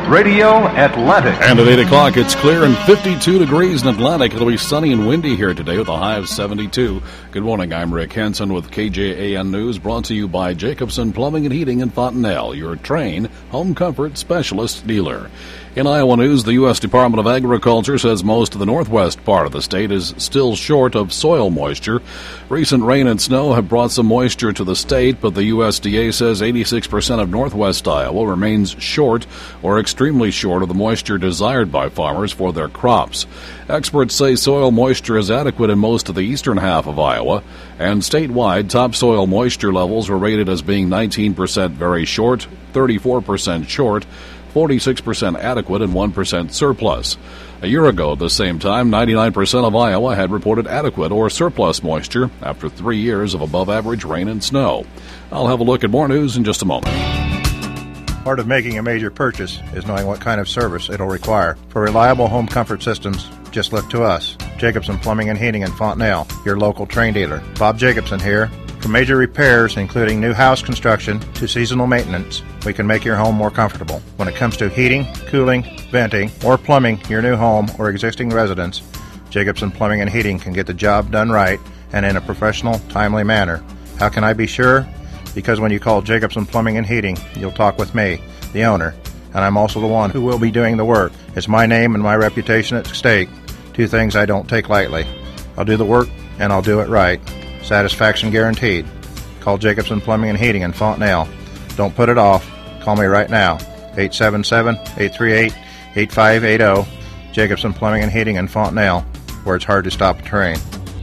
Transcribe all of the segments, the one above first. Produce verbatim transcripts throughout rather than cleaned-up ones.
Radio Atlantic. And at eight o'clock, it's clear and fifty-two degrees in Atlantic. It'll be sunny and windy here today with a high of seventy-two. Good morning, I'm Rick Henson with K J A N News, brought to you by Jacobson Plumbing and Heating in Fontenelle, your Trane home comfort specialist dealer. In Iowa news, the U S Department of Agriculture says most of the northwest part of the state is still short of soil moisture. Recent rain and snow have brought some moisture to the state, but the U S D A says eighty-six percent of northwest Iowa remains short or extremely short of the moisture desired by farmers for their crops. Experts say soil moisture is adequate in most of the eastern half of Iowa, and statewide, topsoil moisture levels were rated as being nineteen percent very short, thirty-four percent short, forty-six percent adequate, and one percent surplus. A year ago at the same time, ninety-nine percent of Iowa had reported adequate or surplus moisture after three years of above-average rain and snow. I'll have a look at more news in just a moment. Part of making a major purchase is knowing what kind of service it'll require. For reliable home comfort systems, just look to us. Jacobson Plumbing and Heating in Fontenelle, your local Trane dealer. Bob Jacobson here. For major repairs, including new house construction to seasonal maintenance, we can make your home more comfortable. When it comes to heating, cooling, venting, or plumbing your new home or existing residence, Jacobson Plumbing and Heating can get the job done right and in a professional, timely manner. How can I be sure? Because when you call Jacobson Plumbing and Heating, you'll talk with me, the owner, and I'm also the one who will be doing the work. It's my name and my reputation at stake, two things I don't take lightly. I'll do the work, and I'll do it right. Satisfaction guaranteed. Call Jacobson Plumbing and Heating in Fontenelle. Don't put it off. Call me right now. eight seven seven, eight three eight, eight five eight zero. Jacobson Plumbing and Heating in Fontenelle, where it's hard to stop a train.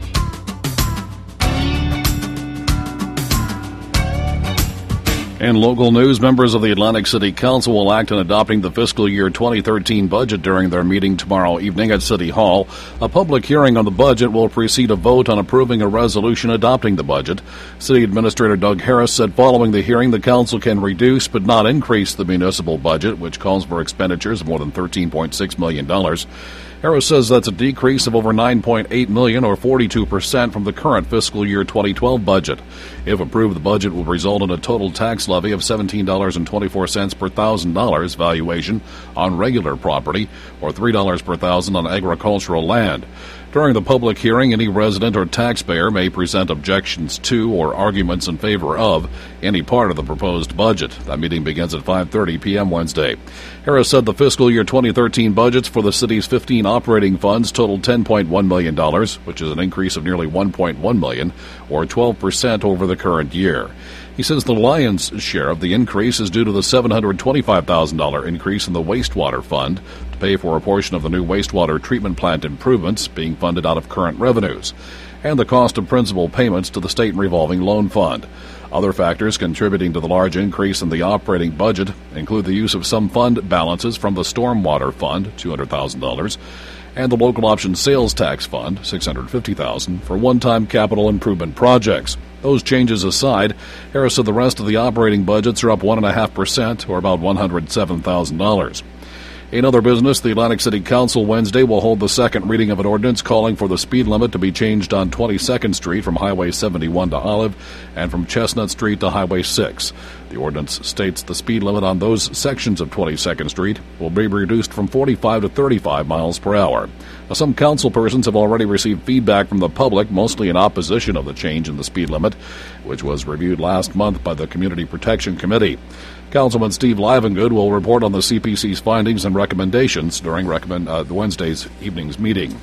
In local news, members of the Atlantic City Council will act on adopting the fiscal year twenty thirteen budget during their meeting tomorrow evening at City Hall. A public hearing on the budget will precede a vote on approving a resolution adopting the budget. City Administrator Doug Harris said following the hearing, the council can reduce but not increase the municipal budget, which calls for expenditures of more than thirteen point six million dollars. Harris says that's a decrease of over nine point eight million dollars or forty-two percent from the current fiscal year twenty twelve budget. If approved, the budget will result in a total tax levy of seventeen dollars and twenty-four cents per one thousand dollars valuation on regular property or three dollars per thousand on agricultural land. During the public hearing, any resident or taxpayer may present objections to or arguments in favor of any part of the proposed budget. That meeting begins at five thirty p.m. Wednesday. Harris said the fiscal year twenty thirteen budgets for the city's fifteen operating funds totaled ten point one million dollars, which is an increase of nearly one point one million dollars, or twelve percent over the current year. He says the lion's share of the increase is due to the seven hundred twenty-five thousand dollars increase in the wastewater fund to pay for a portion of the new wastewater treatment plant improvements being funded out of current revenues, and the cost of principal payments to the state revolving loan fund. Other factors contributing to the large increase in the operating budget include the use of some fund balances from the Stormwater Fund, two hundred thousand dollars, and the Local Option Sales Tax Fund, six hundred fifty thousand dollars, for one-time capital improvement projects. Those changes aside, Harris said the rest of the operating budgets are up one point five percent, or about one hundred seven thousand dollars. In other business, the Atlantic City Council Wednesday will hold the second reading of an ordinance calling for the speed limit to be changed on twenty-second Street from Highway seventy-one to Olive and from Chestnut Street to Highway six. The ordinance states the speed limit on those sections of twenty-second Street will be reduced from forty-five to thirty-five miles per hour. Now, some council persons have already received feedback from the public, mostly in opposition of the change in the speed limit, which was reviewed last month by the Community Protection Committee. Councilman Steve Livengood will report on the C P C's findings and recommendations during recommend, uh, Wednesday's evening's meeting.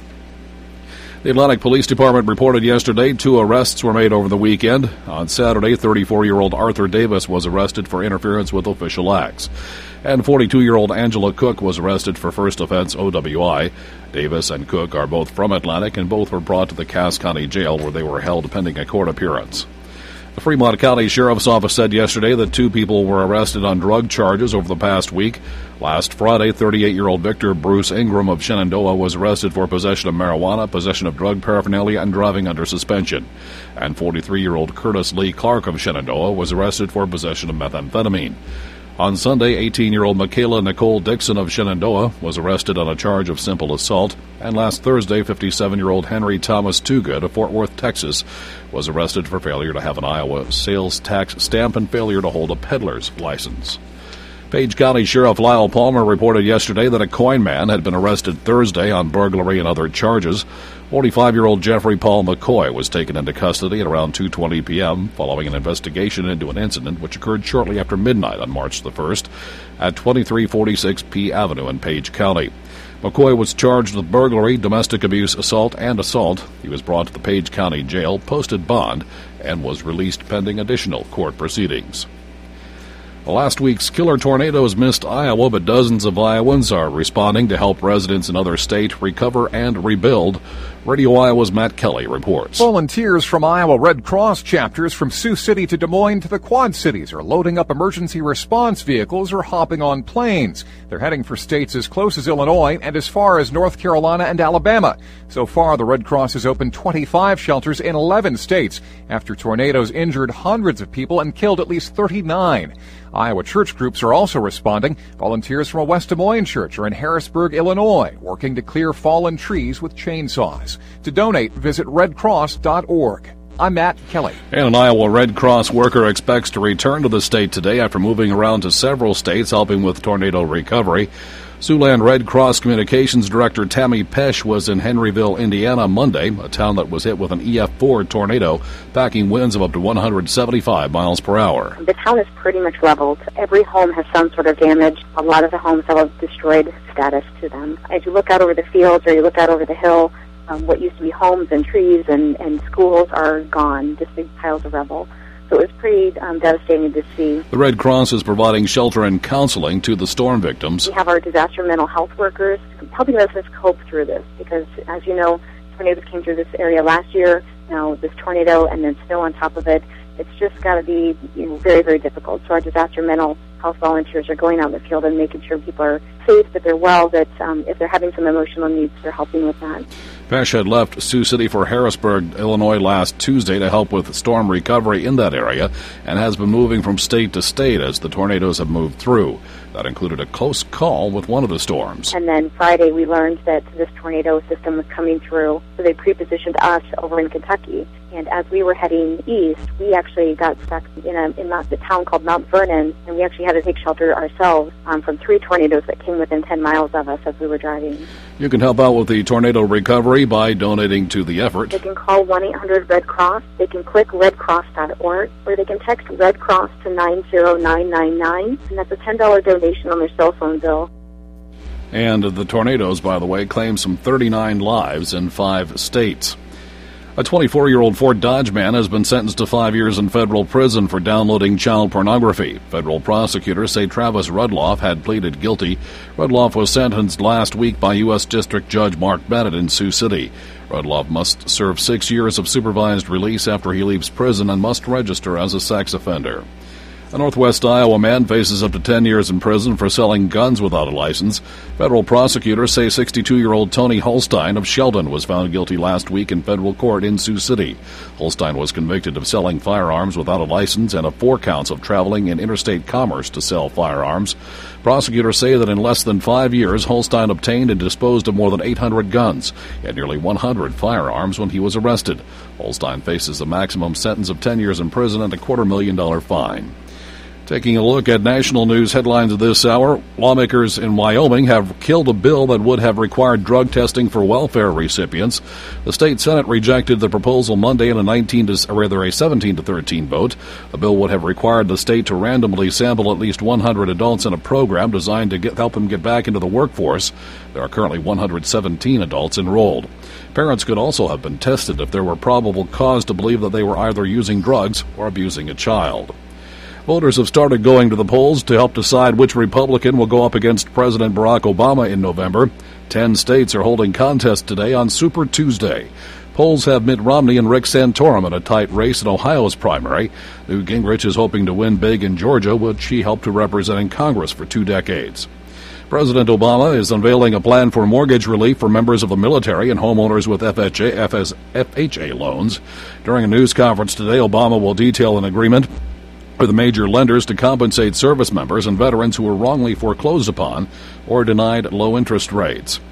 The Atlantic Police Department reported yesterday two arrests were made over the weekend. On Saturday, thirty-four-year-old Arthur Davis was arrested for interference with official acts, and forty-two-year-old Angela Cook was arrested for first offense O W I. Davis and Cook are both from Atlantic, and both were brought to the Cass County Jail, where they were held pending a court appearance. The Fremont County Sheriff's Office said yesterday that two people were arrested on drug charges over the past week. Last Friday, thirty-eight-year-old Victor Bruce Ingram of Shenandoah was arrested for possession of marijuana, possession of drug paraphernalia, and driving under suspension. And forty-three-year-old Curtis Lee Clark of Shenandoah was arrested for possession of methamphetamine. On Sunday, eighteen-year-old Michaela Nicole Dixon of Shenandoah was arrested on a charge of simple assault, and last Thursday, fifty-seven-year-old Henry Thomas Toogood of Fort Worth, Texas, was arrested for failure to have an Iowa sales tax stamp and failure to hold a peddler's license. Page County Sheriff Lyle Palmer reported yesterday that a coin man had been arrested Thursday on burglary and other charges. forty-five-year-old Jeffrey Paul McCoy was taken into custody at around two twenty p.m. following an investigation into an incident which occurred shortly after midnight on March the first at twenty-three forty-six P Avenue in Page County. McCoy was charged with burglary, domestic abuse, assault, and assault. He was brought to the Page County Jail, posted bond, and was released pending additional court proceedings. Last week's killer tornadoes missed Iowa, but dozens of Iowans are responding to help residents in other states recover and rebuild. Radio Iowa's Matt Kelly reports. Volunteers from Iowa Red Cross chapters from Sioux City to Des Moines to the Quad Cities are loading up emergency response vehicles or hopping on planes. They're heading for states as close as Illinois and as far as North Carolina and Alabama. So far, the Red Cross has opened twenty-five shelters in eleven states after tornadoes injured hundreds of people and killed at least thirty-nine. Iowa church groups are also responding. Volunteers from a West Des Moines church are in Harrisburg, Illinois, working to clear fallen trees with chainsaws. To donate, visit red cross dot org. I'm Matt Kelly. And an Iowa Red Cross worker expects to return to the state today after moving around to several states helping with tornado recovery. Siouxland Red Cross Communications Director Tammy Pesh was in Henryville, Indiana Monday, a town that was hit with an E F four tornado, packing winds of up to one hundred seventy-five miles per hour. The town is pretty much leveled. Every home has some sort of damage. A lot of the homes have a destroyed status to them. As you look out over the fields or you look out over the hill, um, what used to be homes and trees and, and schools are gone, just big piles of rubble. So it was pretty um, devastating to see. The Red Cross is providing shelter and counseling to the storm victims. We have our disaster mental health workers helping residents cope through this because, as you know, tornadoes came through this area last year. Now this tornado and then snow on top of it. It's just got to be you know, very, very difficult. So our disaster mental health volunteers are going out in the field and making sure people are safe, that they're well, that um, if they're having some emotional needs, they're helping with that. Pesh had left Sioux City for Harrisburg, Illinois last Tuesday to help with storm recovery in that area and has been moving from state to state as the tornadoes have moved through. That included a close call with one of the storms. And then Friday we learned that this tornado system was coming through, so they pre-positioned us over in Kentucky. And as we were heading east, we actually got stuck in a in a town called Mount Vernon, and we actually had to take shelter ourselves um, from three tornadoes that came within ten miles of us as we were driving. You can help out with the tornado recovery by donating to the effort. They can call one eight hundred red cross, they can click red cross dot org, or they can text Red Cross to nine zero nine nine nine, and that's a ten dollars donation on their cell phone bill. And the tornadoes, by the way, claimed some thirty-nine lives in five states. A twenty-four-year-old Fort Dodge man has been sentenced to five years in federal prison for downloading child pornography. Federal prosecutors say Travis Rudloff had pleaded guilty. Rudloff was sentenced last week by U S District Judge Mark Bennett in Sioux City. Rudloff must serve six years of supervised release after he leaves prison and must register as a sex offender. A Northwest Iowa man faces up to ten years in prison for selling guns without a license. Federal prosecutors say sixty-two-year-old Tony Holstein of Sheldon was found guilty last week in federal court in Sioux City. Holstein was convicted of selling firearms without a license and of four counts of traveling in interstate commerce to sell firearms. Prosecutors say that in less than five years, Holstein obtained and disposed of more than eight hundred guns and nearly one hundred firearms when he was arrested. Holstein faces a maximum sentence of ten years in prison and a quarter million dollar fine. Taking a look at national news headlines of this hour, lawmakers in Wyoming have killed a bill that would have required drug testing for welfare recipients. The state Senate rejected the proposal Monday in a nineteen to, or rather a seventeen to thirteen vote. The bill would have required the state to randomly sample at least one hundred adults in a program designed to get, help them get back into the workforce. There are currently one hundred seventeen adults enrolled. Parents could also have been tested if there were probable cause to believe that they were either using drugs or abusing a child. Voters have started going to the polls to help decide which Republican will go up against President Barack Obama in November. Ten states are holding contests today on Super Tuesday. Polls have Mitt Romney and Rick Santorum in a tight race in Ohio's primary. Newt Gingrich is hoping to win big in Georgia, which he helped to represent in Congress for two decades. President Obama is unveiling a plan for mortgage relief for members of the military and homeowners with F H A, F H A loans. During a news conference today, Obama will detail an agreement for the major lenders to compensate service members and veterans who were wrongly foreclosed upon or denied low interest rates.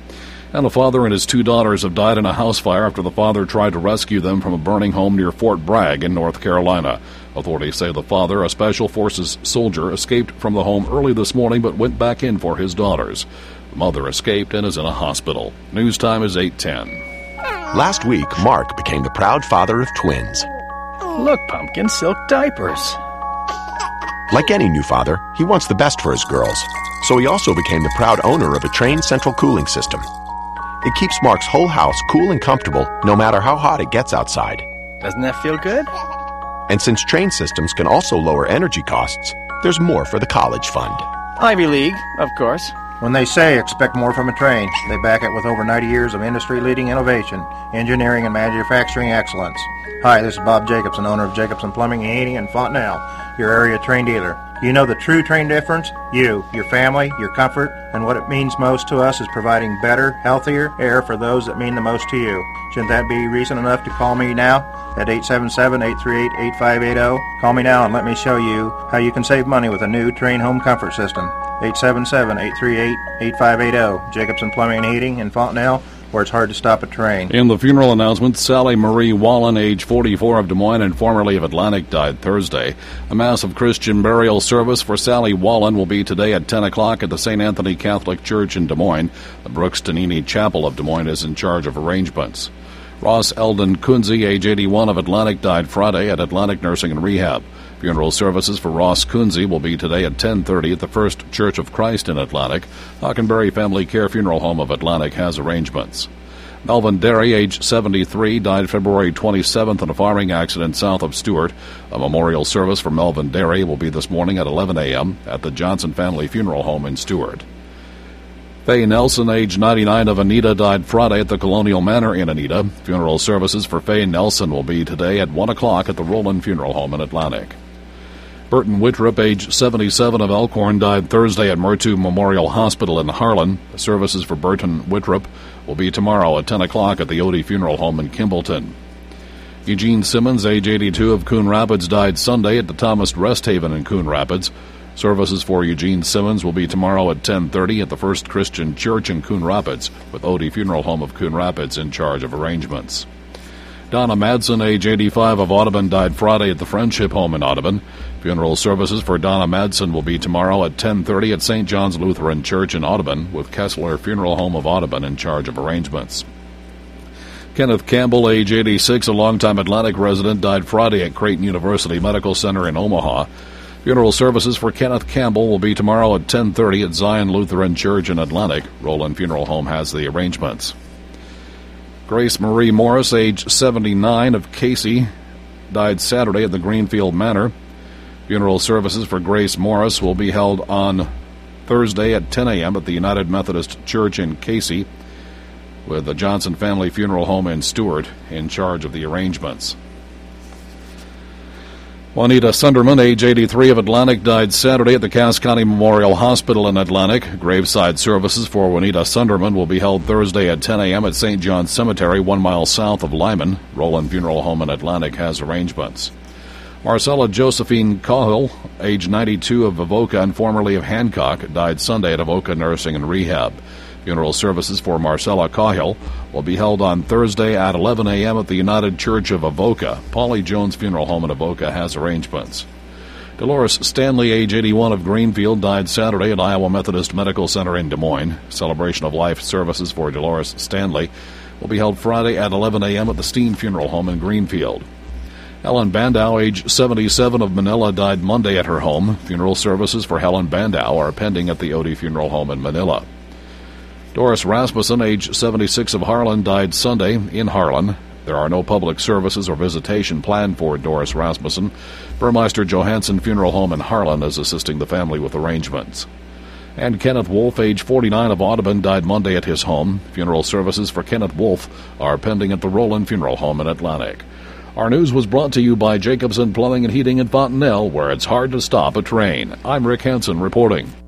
And a father and his two daughters have died in a house fire after the father tried to rescue them from a burning home near Fort Bragg in North Carolina. Authorities say the father, a Special Forces soldier, escaped from the home early this morning but went back in for his daughters. The mother escaped and is in a hospital. News time is eight ten. Last week, Mark became the proud father of twins. Look, Pumpkin, silk diapers. Like any new father, he wants the best for his girls. So he also became the proud owner of a Trane central cooling system. It keeps Mark's whole house cool and comfortable no matter how hot it gets outside. Doesn't that feel good? And since Trane systems can also lower energy costs, there's more for the college fund. Ivy League, of course. When they say expect more from a Trane, they back it with over ninety years of industry-leading innovation, engineering, and manufacturing excellence. Hi, this is Bob Jacobson, owner of Jacobson Plumbing and Heating in Fontenelle, your area Trane dealer. Do you know the true Trane difference? You, your family, your comfort, and what it means most to us is providing better, healthier air for those that mean the most to you. Shouldn't that be reason enough to call me now at eight seven seven, eight three eight, eight five eight zero? Call me now and let me show you how you can save money with a new Trane home comfort system. eight seven seven, eight three eight, eight five eight zero. Jacobson Plumbing and Heating in Fontenelle, where it's hard to stop a train. In the funeral announcement, Sally Marie Wallen, age forty-four, of Des Moines and formerly of Atlantic, died Thursday. A massive Christian burial service for Sally Wallen will be today at ten o'clock at the Saint Anthony Catholic Church in Des Moines. The Brooks Tonini Chapel of Des Moines is in charge of arrangements. Ross Eldon Kunze, age eighty-one, of Atlantic, died Friday at Atlantic Nursing and Rehab. Funeral services for Ross Kunze will be today at ten thirty at the First Church of Christ in Atlantic. Hockenberry Family Care Funeral Home of Atlantic has arrangements. Melvin Derry, age seventy-three, died February twenty-seventh in a firing accident south of Stewart. A memorial service for Melvin Derry will be this morning at eleven a.m. at the Johnson Family Funeral Home in Stewart. Faye Nelson, age ninety-nine, of Anita, died Friday at the Colonial Manor in Anita. Funeral services for Faye Nelson will be today at one o'clock at the Roland Funeral Home in Atlantic. Burton Wittrup, age seventy-seven, of Elkhorn, died Thursday at Murtu Memorial Hospital in Harlan. The services for Burton Wittrup will be tomorrow at ten o'clock at the Odie Funeral Home in Kimballton. Eugene Simmons, age eighty-two, of Coon Rapids, died Sunday at the Thomas Rest Haven in Coon Rapids. Services for Eugene Simmons will be tomorrow at ten thirty at the First Christian Church in Coon Rapids, with Odie Funeral Home of Coon Rapids in charge of arrangements. Donna Madsen, age eighty-five, of Audubon, died Friday at the Friendship Home in Audubon. Funeral services for Donna Madsen will be tomorrow at ten thirty at Saint John's Lutheran Church in Audubon, with Kessler Funeral Home of Audubon in charge of arrangements. Kenneth Campbell, age eighty-six, a longtime Atlantic resident, died Friday at Creighton University Medical Center in Omaha. Funeral services for Kenneth Campbell will be tomorrow at ten thirty at Zion Lutheran Church in Atlantic. Roland Funeral Home has the arrangements. Grace Marie Morris, age seventy-nine, of Casey, died Saturday at the Greenfield Manor. Funeral services for Grace Morris will be held on Thursday at ten a.m. at the United Methodist Church in Casey, with the Johnson Family Funeral Home in Stewart in charge of the arrangements. Juanita Sunderman, age eighty-three, of Atlantic, died Saturday at the Cass County Memorial Hospital in Atlantic. Graveside services for Juanita Sunderman will be held Thursday at ten a.m. at Saint John's Cemetery, one mile south of Lyman. Roland Funeral Home in Atlantic has arrangements. Marcella Josephine Cahill, age ninety-two, of Avoca and formerly of Hancock, died Sunday at Avoca Nursing and Rehab. Funeral services for Marcella Cahill will be held on Thursday at eleven a.m. at the United Church of Avoca. Polly Jones Funeral Home in Avoca has arrangements. Dolores Stanley, age eighty-one, of Greenfield, died Saturday at Iowa Methodist Medical Center in Des Moines. Celebration of Life services for Dolores Stanley will be held Friday at eleven a.m. at the Steen Funeral Home in Greenfield. Helen Bandow, age seventy-seven, of Manila, died Monday at her home. Funeral services for Helen Bandow are pending at the Odie Funeral Home in Manila. Doris Rasmussen, age seventy-six, of Harlan, died Sunday in Harlan. There are no public services or visitation planned for Doris Rasmussen. Burmeister Johansson Funeral Home in Harlan is assisting the family with arrangements. And Kenneth Wolf, age forty-nine, of Audubon, died Monday at his home. Funeral services for Kenneth Wolf are pending at the Roland Funeral Home in Atlantic. Our news was brought to you by Jacobson Plumbing and Heating in Fontenelle, where it's hard to stop a train. I'm Rick Hansen reporting.